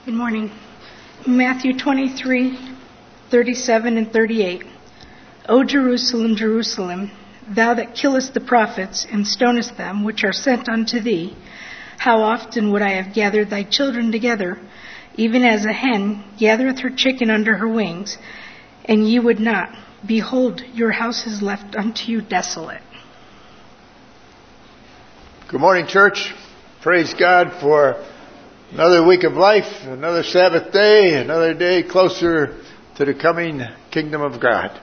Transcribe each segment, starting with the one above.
Good morning. Matthew 23:37 and 38. O Jerusalem, Jerusalem, thou that killest the prophets and stonest them which are sent unto thee, how often would I have gathered thy children together, even as a hen gathereth her chicken under her wings, and ye would not. Behold, your house is left unto you desolate. Good morning, church. Praise God for another week of life, another Sabbath day, another day closer to the coming kingdom of God.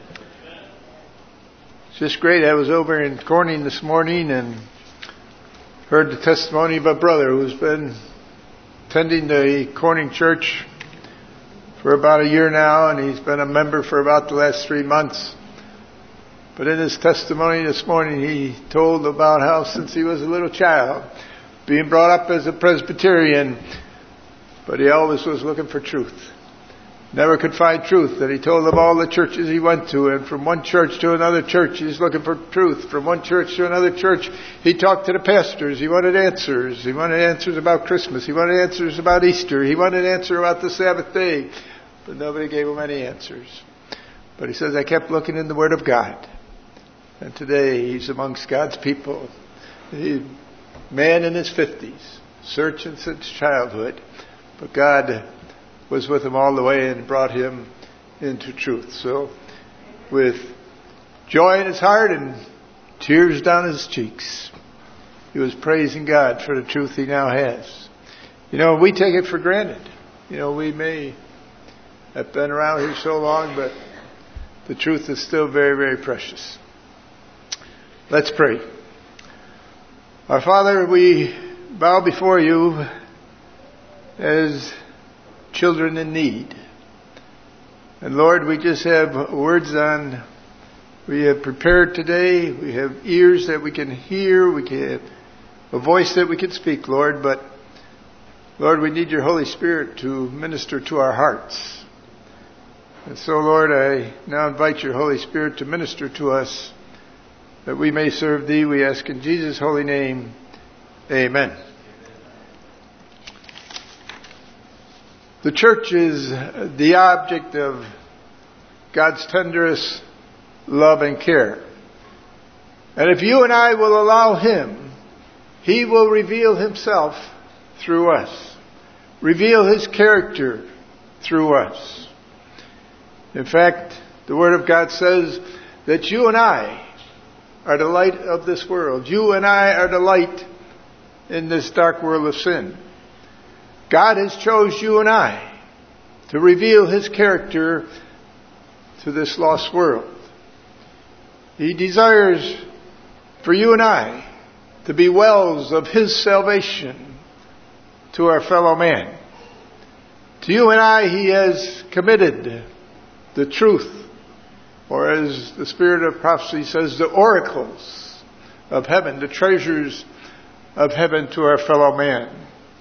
It's just great. I was over in Corning this morning and heard the testimony of a brother who's been attending the Corning church for about a year now, and he's been a member for about the last 3 months. But in his testimony this morning, he told about how since he was a little child, being brought up as a Presbyterian, but he always was looking for truth. Never could find truth. That he told of all the churches he went to, and from one church to another church, he's looking for truth. From one church to another church, he talked to the pastors. He wanted answers. He wanted answers about Christmas. He wanted answers about Easter. He wanted an answer about the Sabbath day. But nobody gave him any answers. But he says, I kept looking in the Word of God. And today, he's amongst God's people. Man in his 50s, searching since childhood, but God was with him all the way and brought him into truth. So, with joy in his heart and tears down his cheeks, he was praising God for the truth he now has. We take it for granted. We may have been around here so long, but the truth is still very, very precious. Let's pray. Our Father, we bow before you as children in need. And Lord, we just have words we have prepared today. We have ears that we can hear. We can have a voice that we can speak, Lord. But Lord, we need your Holy Spirit to minister to our hearts. And so, Lord, I now invite your Holy Spirit to minister to us, that we may serve thee. We ask in Jesus' holy name. Amen. The church is the object of God's tenderest love and care. And if you and I will allow him, he will reveal himself through us. Reveal his character through us. In fact, the Word of God says that you and I are the light of this world. You and I are the light in this dark world of sin. God has chose you and I to reveal his character to this lost world. He desires for you and I to be wells of his salvation to our fellow man. To you and I, he has committed the truth, or as the spirit of prophecy says, the oracles of heaven, the treasures of heaven to our fellow man.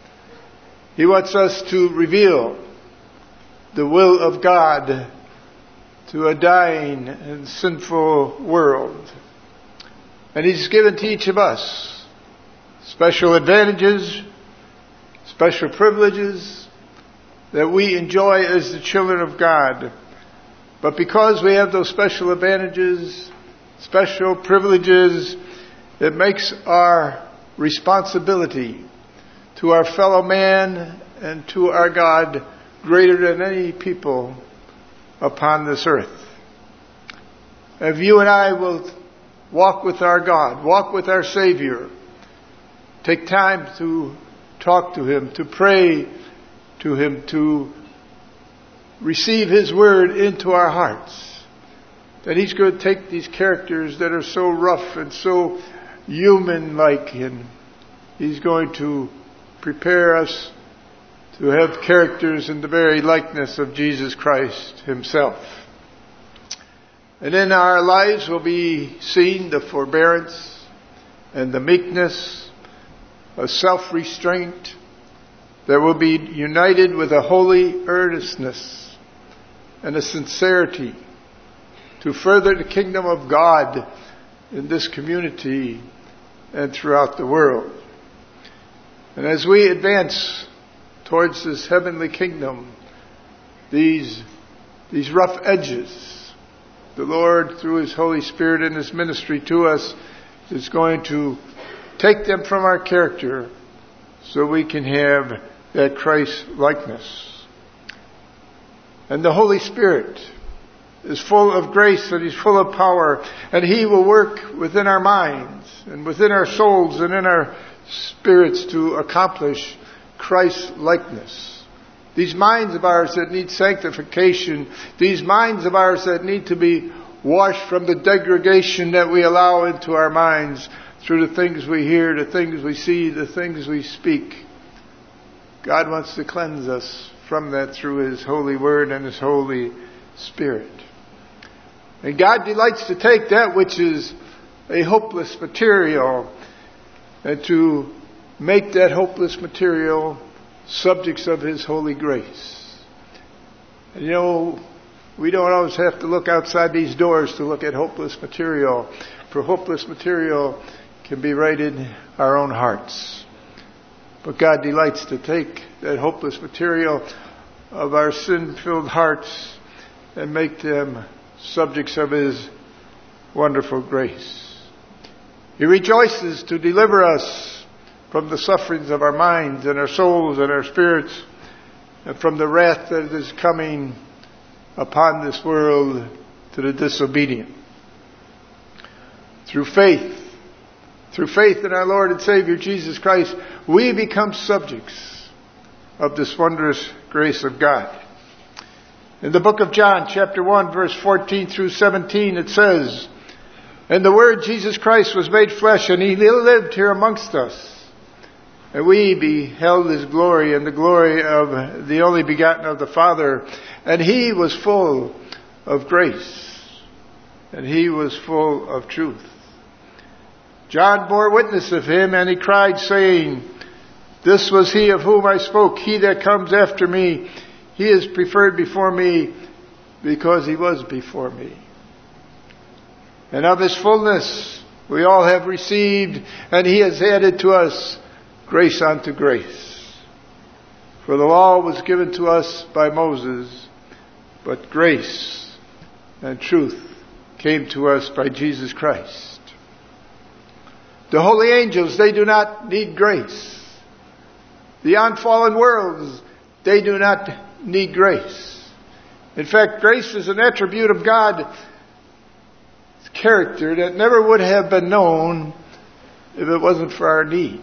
He wants us to reveal the will of God to a dying and sinful world. And he's given to each of us special advantages, special privileges that we enjoy as the children of God. But because we have those special advantages, special privileges, it makes our responsibility to our fellow man and to our God greater than any people upon this earth. If you and I will walk with our God, walk with our Savior, take time to talk to him, to pray to him, to receive his word into our hearts, that he's going to take these characters that are so rough and so human-like, and he's going to prepare us to have characters in the very likeness of Jesus Christ himself. And in our lives will be seen the forbearance and the meekness, a self-restraint that will be united with a holy earnestness and a sincerity to further the kingdom of God in this community and throughout the world. And as we advance towards this heavenly kingdom, these rough edges, the Lord, through His Holy Spirit and His ministry to us, is going to take them from our character so we can have that Christ likeness. And the Holy Spirit is full of grace and He's full of power, and He will work within our minds and within our souls and in our spirits to accomplish Christ likeness. These minds of ours that need sanctification, these minds of ours that need to be washed from the degradation that we allow into our minds through the things we hear, the things we see, the things we speak. God wants to cleanse us from that through His holy word and His Holy Spirit. And God delights to take that which is a hopeless material and to make that hopeless material subjects of His holy grace. And you know, we don't always have to look outside these doors to look at hopeless material, for hopeless material can be right in our own hearts. But God delights to take that hopeless material of our sin-filled hearts and make them subjects of His wonderful grace. He rejoices to deliver us from the sufferings of our minds and our souls and our spirits, and from the wrath that is coming upon this world to the disobedient. Through faith in our Lord and Savior Jesus Christ, we become subjects of this wondrous grace of God. In the book of John, chapter 1, verse 14 through 17, it says, "And the Word Jesus Christ was made flesh, and He lived here amongst us. And we beheld His glory, and the glory of the only begotten of the Father. And He was full of grace, and He was full of truth. John bore witness of Him, and he cried, saying, This was He of whom I spoke. He that comes after me, He is preferred before me, because He was before me. And of His fullness we all have received, and He has added to us grace unto grace. For the law was given to us by Moses, but grace and truth came to us by Jesus Christ. The holy angels, they do not need grace. The unfallen worlds, they do not need grace. In fact, grace is an attribute of God's character that never would have been known if it wasn't for our need.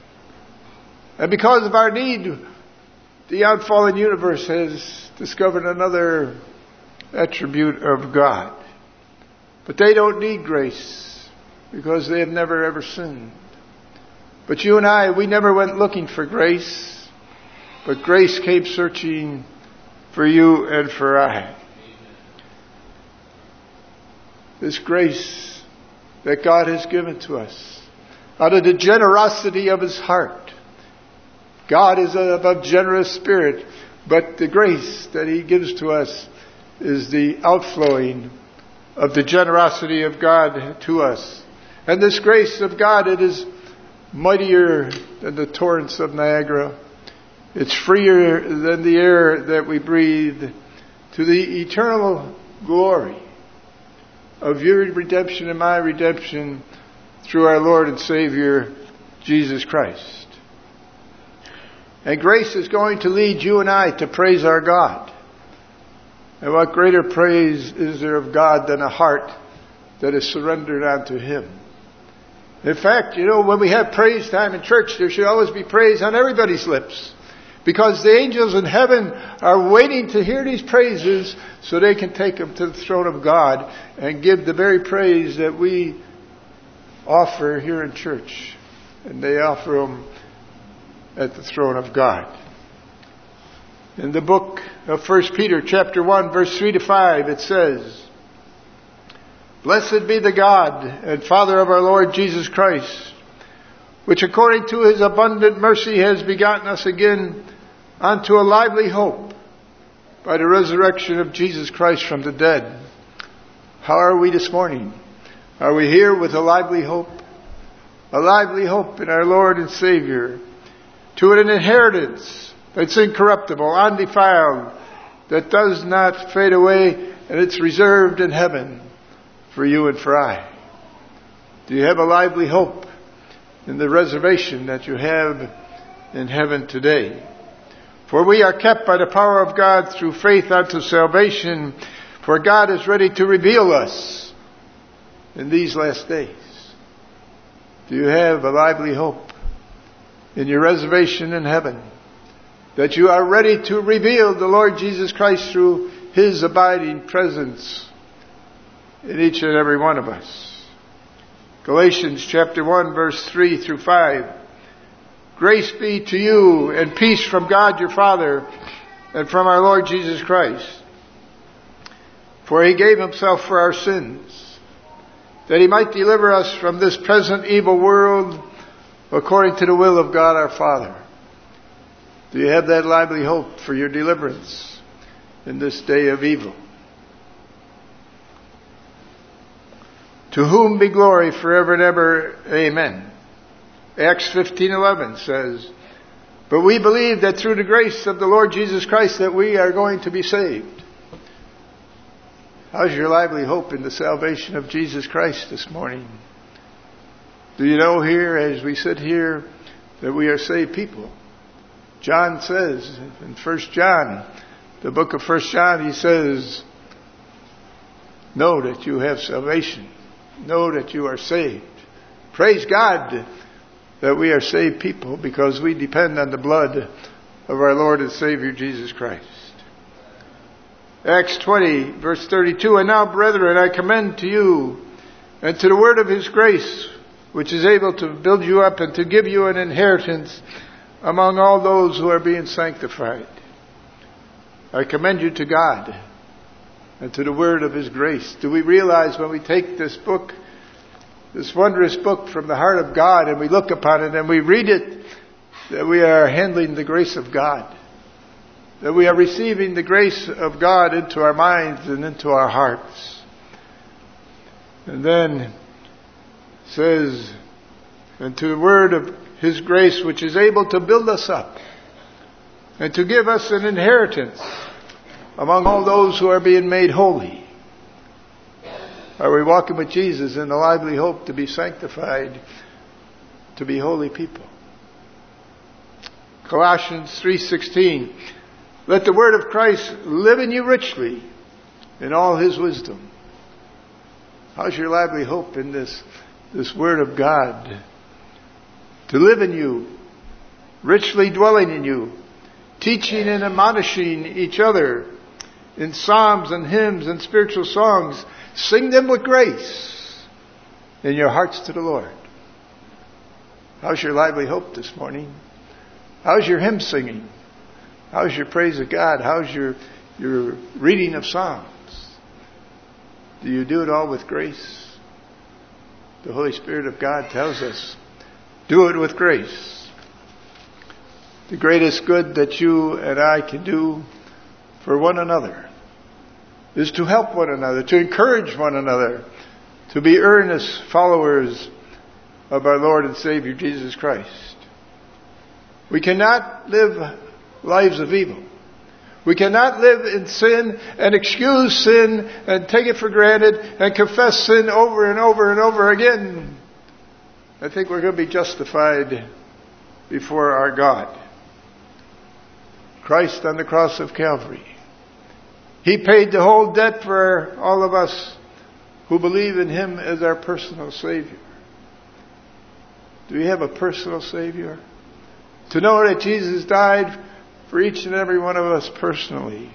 And because of our need, the unfallen universe has discovered another attribute of God. But they don't need grace because they have never ever sinned. But you and I, we never went looking for grace, but grace came searching for you and for I. This grace that God has given to us out of the generosity of His heart. God is of a generous spirit, but the grace that He gives to us is the outflowing of the generosity of God to us. And this grace of God, it is mightier than the torrents of Niagara. It's freer than the air that we breathe, to the eternal glory of your redemption and my redemption through our Lord and Savior, Jesus Christ. And grace is going to lead you and I to praise our God. And what greater praise is there of God than a heart that is surrendered unto Him? In fact, you know, when we have praise time in church, there should always be praise on everybody's lips. Because the angels in heaven are waiting to hear these praises so they can take them to the throne of God and give the very praise that we offer here in church. And they offer them at the throne of God. In the book of 1 Peter chapter 1 verse 3 to 5 it says, Blessed be the God and Father of our Lord Jesus Christ, which according to His abundant mercy has begotten us again unto a lively hope by the resurrection of Jesus Christ from the dead. How are we this morning? Are we here with a lively hope? A lively hope in our Lord and Savior, to an inheritance It's incorruptible, undefiled, that does not fade away, and it's reserved in heaven for you and for I. Do you have a lively hope in the reservation that you have in heaven today? For we are kept by the power of God through faith unto salvation, for God is ready to reveal us in these last days. Do you have a lively hope in your reservation in heaven, that you are ready to reveal the Lord Jesus Christ through His abiding presence in each and every one of us? Galatians chapter 1 verse 3 through 5. Grace be to you and peace from God your Father and from our Lord Jesus Christ. For He gave Himself for our sins, that He might deliver us from this present evil world according to the will of God our Father. Do you have that lively hope for your deliverance in this day of evil? To whom be glory forever and ever. Amen. Acts 15:11 says, but we believe that through the grace of the Lord Jesus Christ that we are going to be saved. How's your lively hope in the salvation of Jesus Christ this morning? Do you know here, as we sit here, that we are saved people? John says in 1 John, the book of 1 John, he says, know that you have salvation. Know that you are saved. Praise God that we are saved people, because we depend on the blood of our Lord and Savior Jesus Christ. Acts 20 verse 32, and now brethren, I commend to you and to the word of His grace, which is able to build you up and to give you an inheritance among all those who are being sanctified. I commend you to God and to the word of His grace. Do we realize when we take this book, this wondrous book from the heart of God, and we look upon it and we read it, that we are handling the grace of God, that we are receiving the grace of God into our minds and into our hearts? And then it says, and to the word of His grace, which is able to build us up and to give us an inheritance among all those who are being made holy. Are we walking with Jesus in a lively hope to be sanctified, to be holy people? Colossians 3:16. Let the word of Christ live in you richly in all His wisdom. How's your lively hope in this word of God to live in you, richly dwelling in you, teaching and admonishing each other in psalms and hymns and spiritual songs? Sing them with grace in your hearts to the Lord. How's your lively hope this morning? How's your hymn singing? How's your praise of God? How's your reading of Psalms? Do you do it all with grace? The Holy Spirit of God tells us, do it with grace. The greatest good that you and I can do for one another is to help one another, to encourage one another, to be earnest followers of our Lord and Savior Jesus Christ. We cannot live lives of evil. We cannot live in sin and excuse sin and take it for granted and confess sin over and over and over again. I think we're going to be justified before our God. Christ on the cross of Calvary, He paid the whole debt for all of us who believe in Him as our personal Savior. Do we have a personal Savior? To know that Jesus died for each and every one of us personally.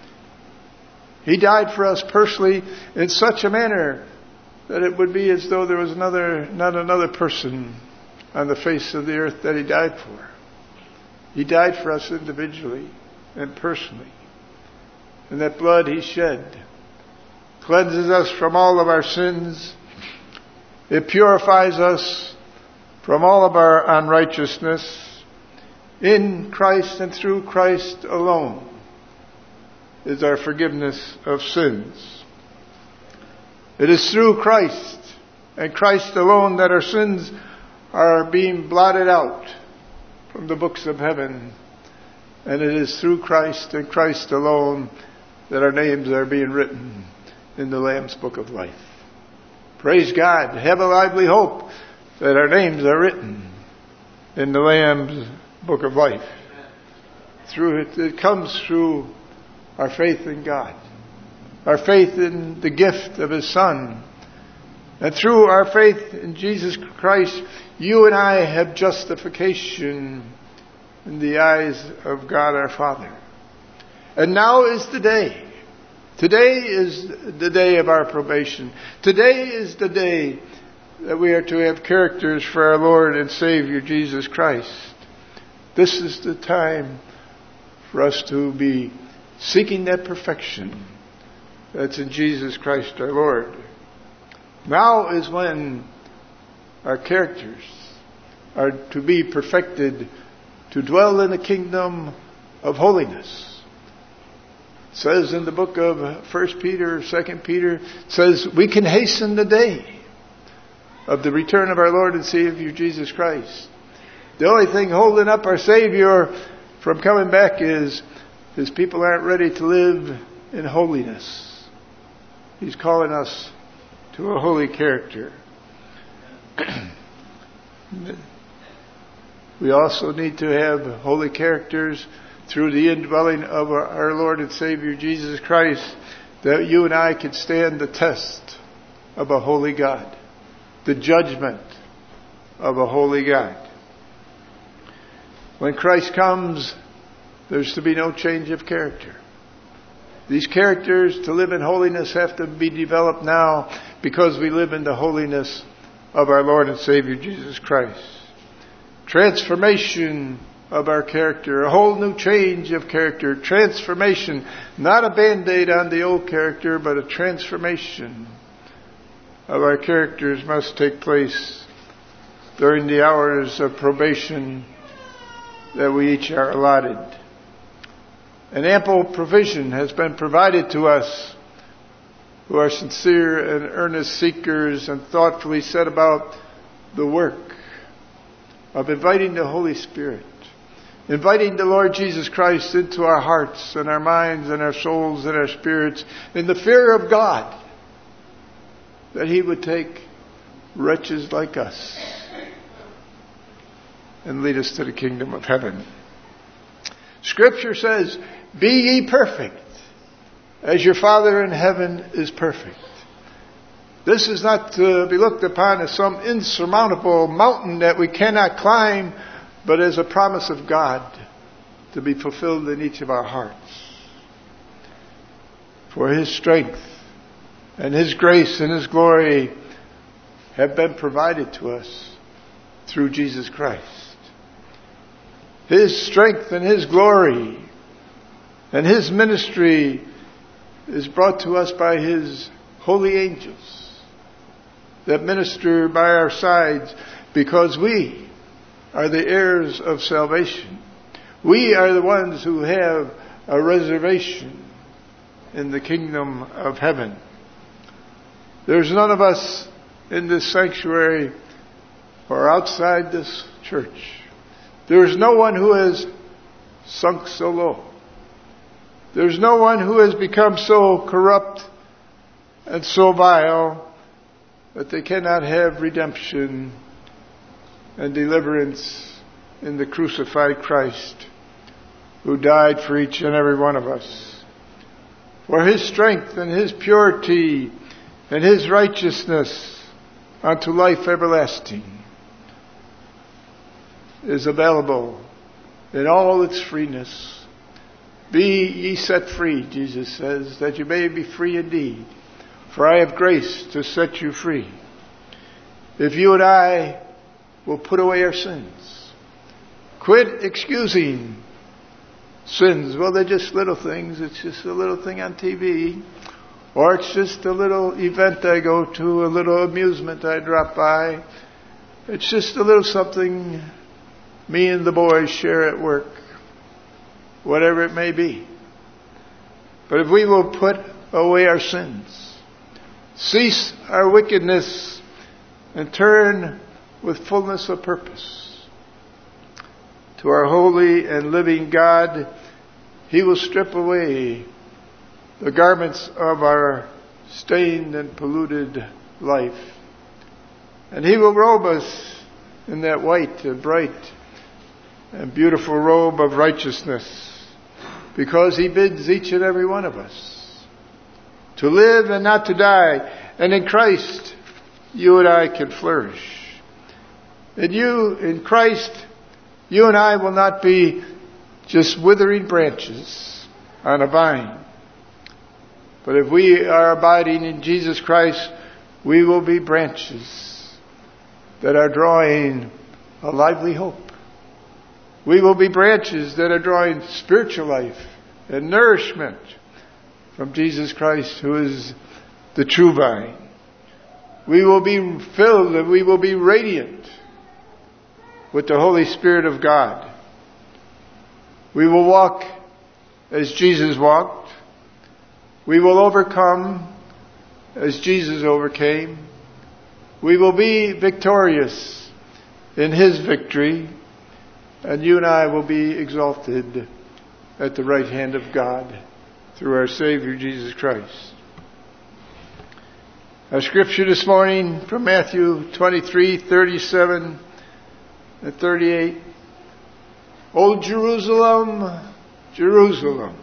He died for us personally in such a manner that it would be as though there was not another person on the face of the earth that He died for. He died for us individually and personally. And that blood He shed cleanses us from all of our sins. It purifies us from all of our unrighteousness. In Christ and through Christ alone is our forgiveness of sins. It is through Christ and Christ alone that our sins are being blotted out from the books of heaven And it is through Christ and Christ alone that our names are being written in the Lamb's Book of Life. Praise God. Have a lively hope that our names are written in the Lamb's Book of Life. Through it comes through our faith in God, our faith in the gift of His Son. And through our faith in Jesus Christ, you and I have justification in the eyes of God our Father. And now is the day. Today is the day of our probation. Today is the day that we are to have characters for our Lord and Savior Jesus Christ. This is the time for us to be seeking that perfection that's in Jesus Christ our Lord. Now is when our characters are to be perfected to dwell in the kingdom of holiness. It says in the book of 1 Peter, 2 Peter, it says we can hasten the day of the return of our Lord and Savior Jesus Christ. The only thing holding up our Savior from coming back is His people aren't ready to live in holiness. He's calling us to a holy character. We also need to have holy characters through the indwelling of our Lord and Savior Jesus Christ, that you and I can stand the test of a holy God, the judgment of a holy God. When Christ comes, there's to be no change of character. These characters to live in holiness have to be developed now because we live in the holiness of our Lord and Savior Jesus Christ. Transformation of our character, a whole new change of character. Transformation, not a band-aid on the old character, but a transformation of our characters must take place during the hours of probation that we each are allotted. An ample provision has been provided to us who are sincere and earnest seekers and thoughtfully set about the work of inviting the Holy Spirit, inviting the Lord Jesus Christ into our hearts and our minds and our souls and our spirits in the fear of God, that He would take wretches like us and lead us to the kingdom of heaven. Scripture says, "Be ye perfect, as your Father in heaven is perfect." This is not to be looked upon as some insurmountable mountain that we cannot climb, but as a promise of God to be fulfilled in each of our hearts. For His strength and His grace and His glory have been provided to us through Jesus Christ. His strength and His glory and His ministry is brought to us by His holy angels that minister by our sides, because we are the heirs of salvation. We are the ones who have a reservation in the kingdom of heaven. There's none of us in this sanctuary or outside this church. There's no one who has sunk so low. There's no one who has become so corrupt and so vile that they cannot have redemption and deliverance in the crucified Christ, who died for each and every one of us. For His strength and His purity and His righteousness unto life everlasting is available in all its freeness. Be ye set free, Jesus says, that you may be free indeed. For I have grace to set you free. If you and I will put away our sins. Quit excusing sins. Well, they're just little things. It's just a little thing on TV. Or it's just a little event I go to, a little amusement I drop by. It's just a little something me and the boys share at work. Whatever it may be. But if we will put away our sins, cease our wickedness, and turn with fullness of purpose to our holy and living God, He will strip away the garments of our stained and polluted life. And He will robe us in that white and bright and beautiful robe of righteousness, because He bids each and every one of us to live and not to die. And in Christ, you and I can flourish. In Christ, you and I will not be just withering branches on a vine. But if we are abiding in Jesus Christ, we will be branches that are drawing a lively hope. We will be branches that are drawing spiritual life and nourishment from Jesus Christ, who is the true vine. We will be filled and we will be radiant with the Holy Spirit of God. We will walk as Jesus walked. We will overcome as Jesus overcame. We will be victorious in His victory. And you and I will be exalted at the right hand of God through our Savior Jesus Christ. Our scripture this morning from Matthew 23:37 and 38. O Jerusalem, Jerusalem,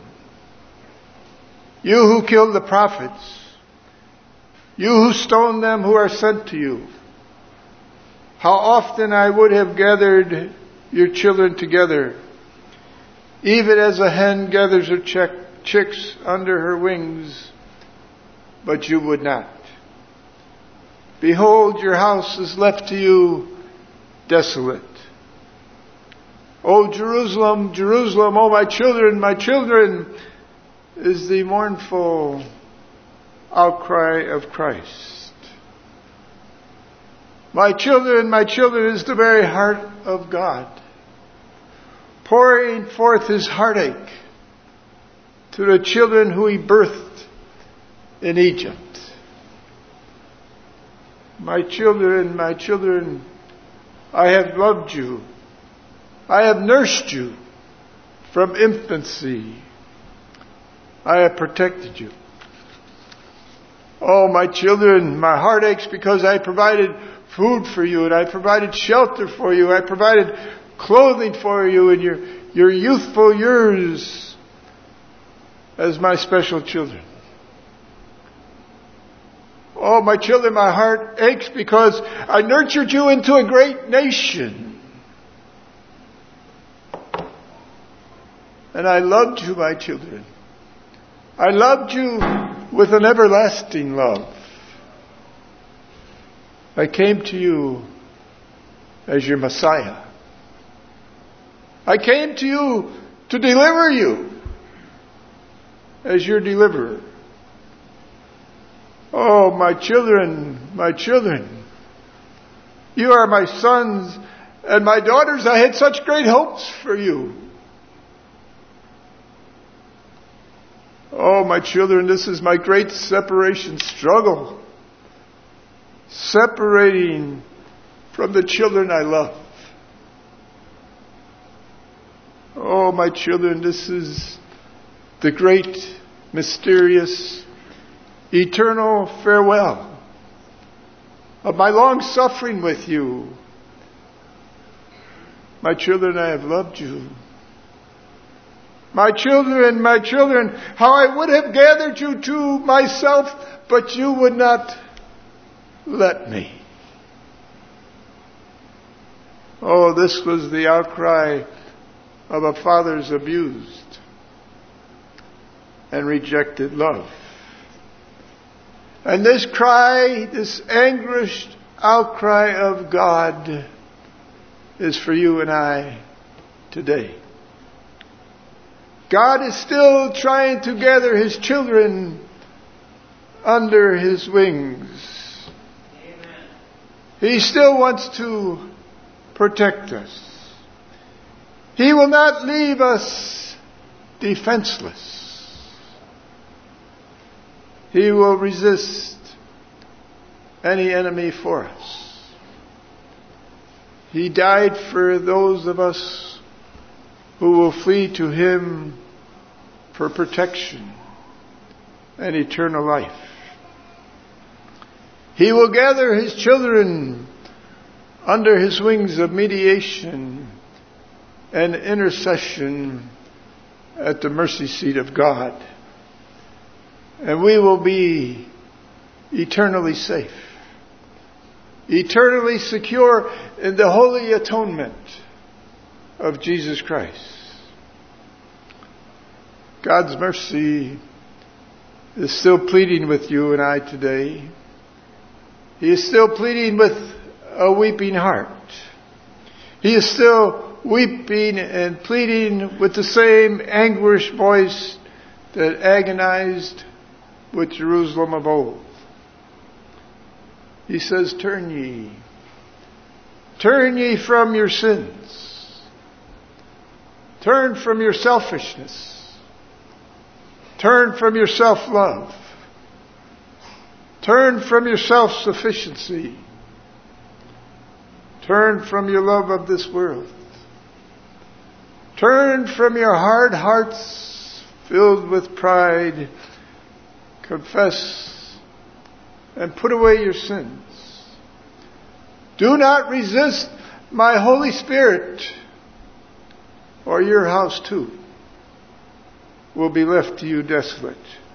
you who killed the prophets, you who stoned them who are sent to you, how often I would have gathered your children together, even as a hen gathers her chicks under her wings, but you would not. Behold, your house is left to you desolate. O Jerusalem, Jerusalem, O my children, is the mournful outcry of Christ. My children is the very heart of God, pouring forth His heartache to the children who He birthed in Egypt. My children, I have loved you. I have nursed you from infancy. I have protected you. Oh, my children, my heart aches because I provided food for you, and I provided shelter for you. I provided clothing for you in your youthful years as my special children. Oh, my children, my heart aches because I nurtured you into a great nation. And I loved you, my children. I loved you with an everlasting love. I came to you as your Messiah. I came to you to deliver you as your deliverer. Oh, my children, you are my sons and my daughters. I had such great hopes for you. Oh, my children, this is my great separation struggle. Separating from the children I love. Oh, my children, this is the great, mysterious, eternal farewell of my long suffering with you. My children, I have loved you. My children, how I would have gathered you to myself, but you would not let me. Oh, this was the outcry of a father's abused and rejected love. And this cry, this anguished outcry of God is for you and I today. God is still trying to gather His children under His wings. Amen. He still wants to protect us. He will not leave us defenseless. He will resist any enemy for us. He died for those of us who will flee to him for protection and eternal life. He will gather his children under his wings of mediation and intercession at the mercy seat of God. And we will be eternally safe, eternally secure in the holy atonement of Jesus Christ. God's mercy is still pleading with you and I today. He is still pleading with a weeping heart. He is still weeping and pleading with the same anguished voice that agonized with Jerusalem of old. He says, turn ye from your sins. Turn from your selfishness. Turn from your self-love. Turn from your self-sufficiency. Turn from your love of this world. Turn from your hard hearts filled with pride. Confess and put away your sins. Do not resist my Holy Spirit, or your house too will be left to you desolate.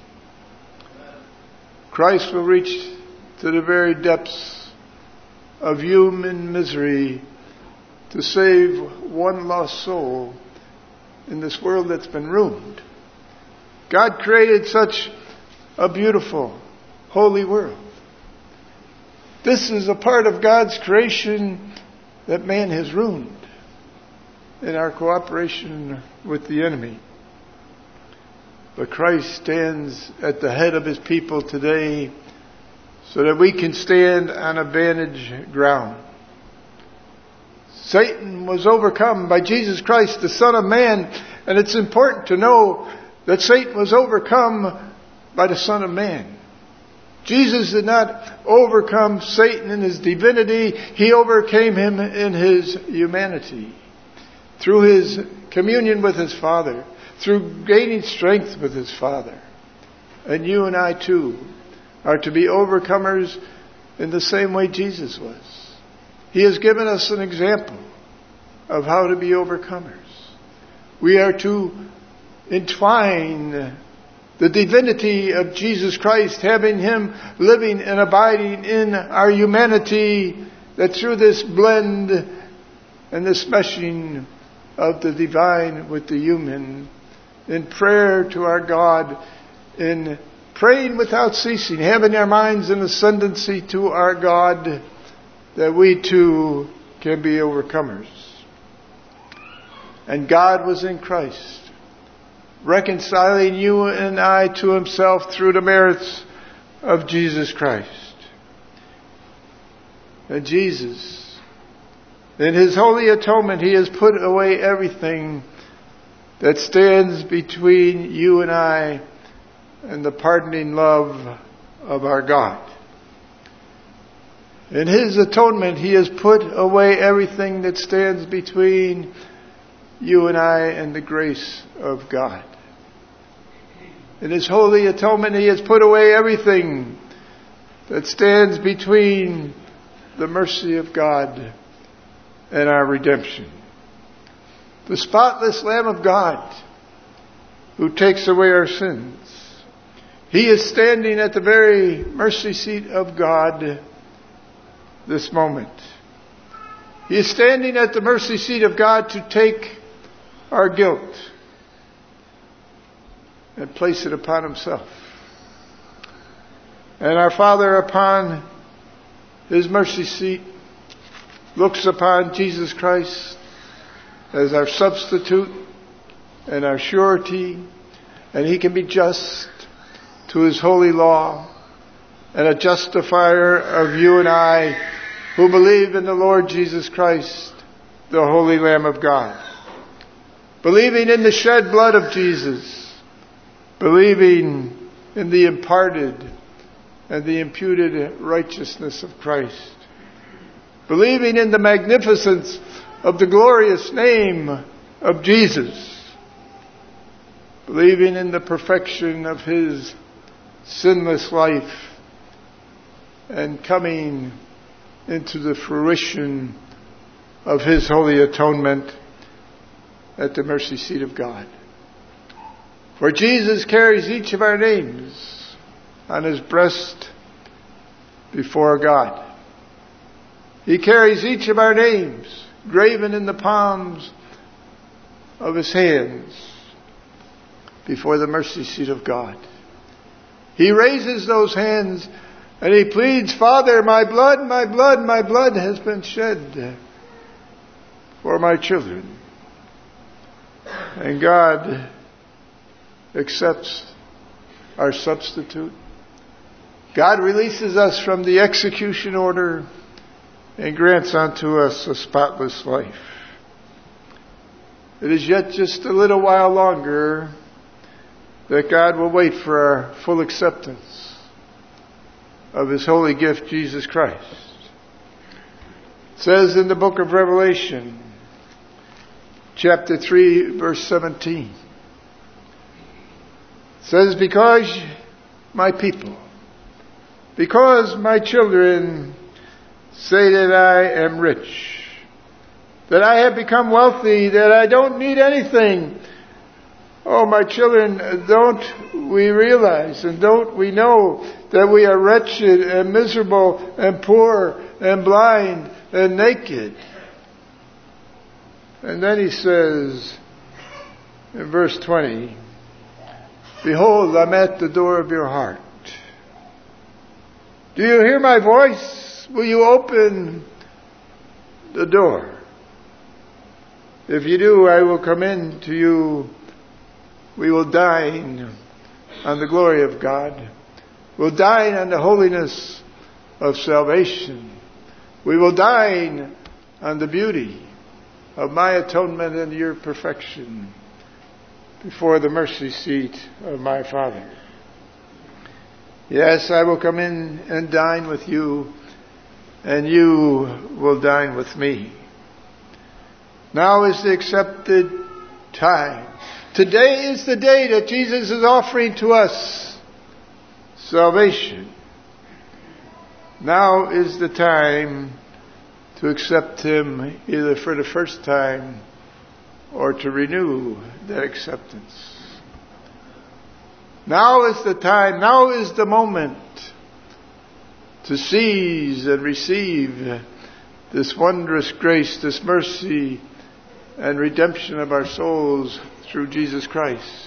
Christ will reach to the very depths of human misery to save one lost soul in this world that's been ruined. God created such a beautiful, holy world. This is a part of God's creation that man has ruined in our cooperation with the enemy. But Christ stands at the head of his people today so that we can stand on a vantage ground. Satan was overcome by Jesus Christ, the Son of Man, and it's important to know that Satan was overcome by the Son of Man. Jesus did not overcome Satan in his divinity. He overcame him in his humanity. Through his communion with his Father. Through gaining strength with his Father. And you and I too are to be overcomers in the same way Jesus was. He has given us an example of how to be overcomers. We are to entwine the divinity of Jesus Christ, having him living and abiding in our humanity, that through this blend and this meshing of the divine with the human, in prayer to our God, in praying without ceasing, having our minds in ascendancy to our God, that we too can be overcomers. And God was in Christ, reconciling you and I to himself through the merits of Jesus Christ. And Jesus, in his holy atonement, he has put away everything that stands between you and I and the pardoning love of our God. In his atonement, he has put away everything that stands between you and I and the grace of God. In his holy atonement, he has put away everything that stands between the mercy of God and our redemption. The spotless Lamb of God who takes away our sins. He is standing at the very mercy seat of God this moment. He is standing at the mercy seat of God to take our guilt and place it upon himself. And our Father, upon his mercy seat, looks upon Jesus Christ as our substitute and our surety, and he can be just to his holy law and a justifier of you and I who believe in the Lord Jesus Christ, the Holy Lamb of God. Believing in the shed blood of Jesus, believing in the imparted and the imputed righteousness of Christ, believing in the magnificence of the glorious name of Jesus, believing in the perfection of His sinless life and coming into the fruition of His holy atonement at the mercy seat of God. For Jesus carries each of our names on His breast before God. He carries each of our names graven in the palms of His hands before the mercy seat of God. He raises those hands and He pleads, Father, my blood has been shed for my children. And God accepts our substitute. God releases us from the execution order and grants unto us a spotless life. It is yet just a little while longer that God will wait for our full acceptance of His holy gift, Jesus Christ. It says in the book of Revelation, chapter 3, verse 17, it says, because my people, because my children say that I am rich, that I have become wealthy, that I don't need anything. Oh, my children, don't we realize and don't we know that we are wretched and miserable and poor and blind and naked? And then He says in verse 20, behold, I'm at the door of your heart. Do you hear my voice? Will you open the door? If you do, I will come in to you. We will dine on the glory of God. We'll dine on the holiness of salvation. We will dine on the beauty of my atonement and your perfection before the mercy seat of my Father. Yes, I will come in and dine with you, and you will dine with me. Now is the accepted time. Today is the day that Jesus is offering to us salvation. Now is the time to accept Him either for the first time or to renew that acceptance. Now is the time, now is the moment to seize and receive this wondrous grace, this mercy and redemption of our souls through Jesus Christ.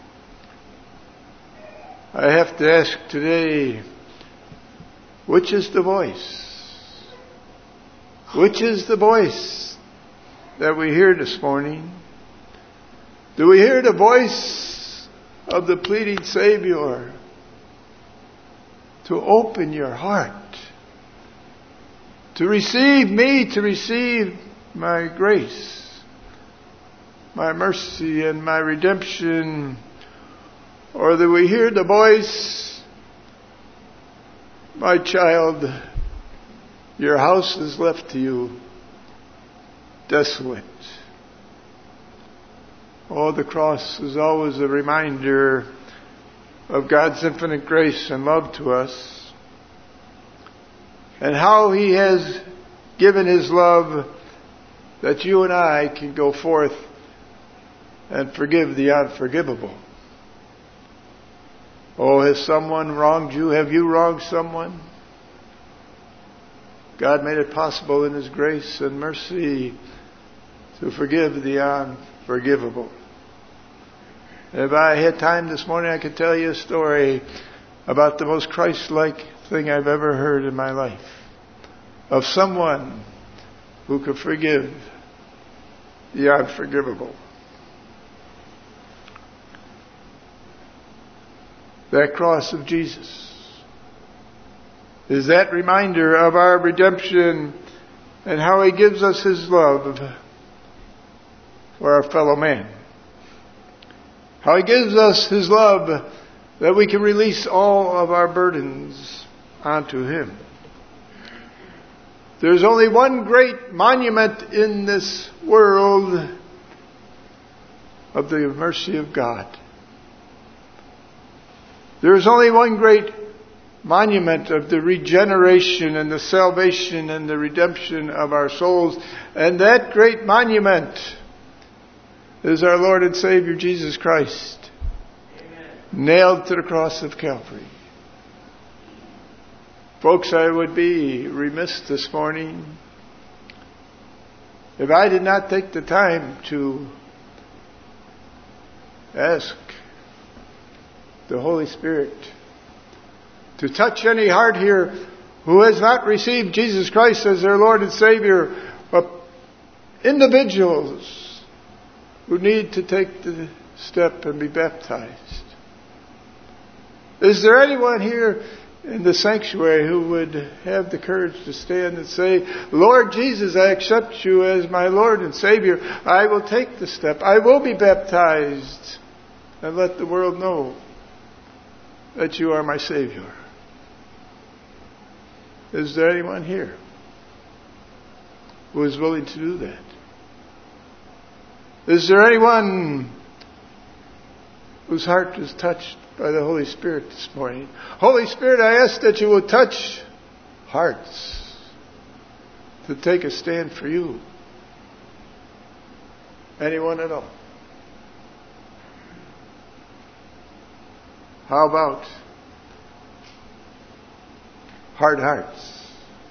I have to ask today, which is the voice? Which is the voice that we hear this morning? Do we hear the voice of the pleading Savior to open your heart, to receive me, to receive my grace, my mercy and my redemption? Or do we hear the voice, my child, your house is left to you desolate? Oh, the cross is always a reminder of God's infinite grace and love to us, and how He has given His love that you and I can go forth and forgive the unforgivable. Oh, has someone wronged you? Have you wronged someone? God made it possible in His grace and mercy to forgive the unforgivable. If I had time this morning, I could tell you a story about the most Christ-like thing I've ever heard in my life, of someone who could forgive the unforgivable. That cross of Jesus is that reminder of our redemption and how He gives us His love for our fellow man. How He gives us His love that we can release all of our burdens onto Him. There's only one great monument in this world of the mercy of God. There is only one great monument of the regeneration and the salvation and the redemption of our souls, and that great monument is our Lord and Savior Jesus Christ, nailed to the cross of Calvary. Folks, I would be remiss this morning if I did not take the time to ask the Holy Spirit to touch any heart here who has not received Jesus Christ as their Lord and Savior, but individuals who need to take the step and be baptized. Is there anyone here in the sanctuary who would have the courage to stand and say, Lord Jesus, I accept you as my Lord and Savior. I will take the step. I will be baptized and let the world know that you are my Savior. Is there anyone here who is willing to do that? Is there anyone whose heart is touched by the Holy Spirit this morning? Holy Spirit, I ask that you will touch hearts to take a stand for you. Anyone at all? How about hard hearts?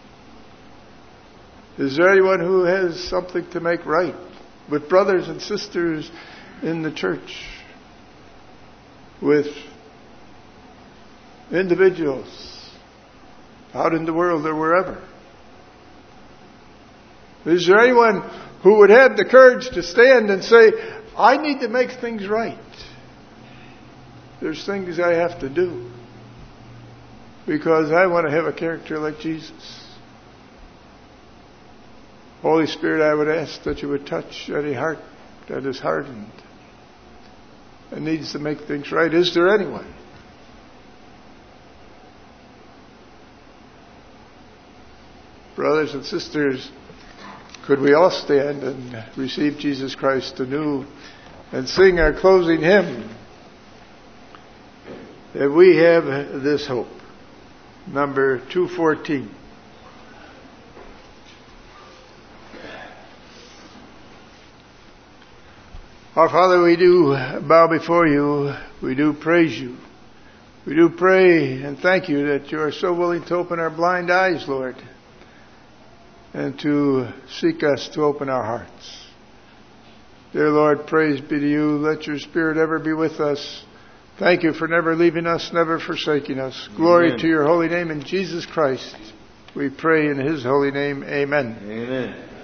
Is there anyone who has something to make right with brothers and sisters in the church, with individuals out in the world or wherever? Is there anyone who would have the courage to stand and say, I need to make things right? There's things I have to do because I want to have a character like Jesus. Holy Spirit, I would ask that you would touch any heart that is hardened and needs to make things right. Is there anyone? Brothers and sisters, could we all stand and receive Jesus Christ anew and sing our closing hymn? That we have this hope. Number 214. Our Father, we do bow before you. We do praise you. We do pray and thank you that you are so willing to open our blind eyes, Lord, and to seek us to open our hearts. Dear Lord, praise be to you. Let your Spirit ever be with us. Thank you for never leaving us, never forsaking us. Glory Amen. To your holy name in Jesus Christ. We pray in his holy name. Amen. Amen.